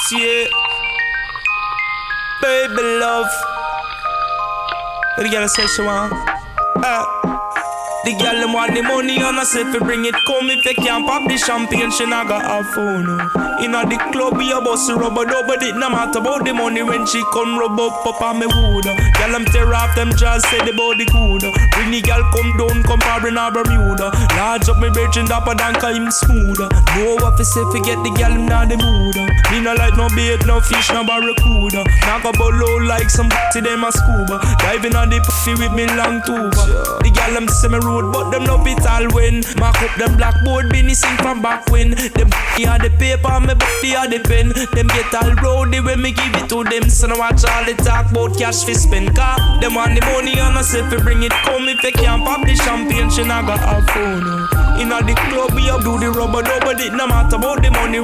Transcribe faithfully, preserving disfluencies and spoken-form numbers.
Yeah. Baby love. What the girl say she want? Uh. The girl them want the money and I say fi bring it come. If you can't pop the champagne, she not got have phone. Inna the club we a bust rubber dub, but it no matter about the money when she come rub up up on me wood. Girl them tear off them jaws, say the body good. Bring the girl come down, come for in a Bermuda. Large up me virgin dapper than him smooth. Know what fi say fi get the girl inna the mood. Me no like no bait, no fish, no barracuda. Knock up low like some to them a scuba. Diving on the pussy with me long tuba. The girl them say me rude, but them no fit all win. Mark up them blackboard, Benny sing from back when. Them had the paper, me body had the pen. Them get all rowdy when me give it to them. So now watch all the talk about cash fi spend. Car them want the money and I say fi bring it come. If you can't pop the champagne, she not got have phone. Inna the club we up do the rubber dub, but it no matter about the money.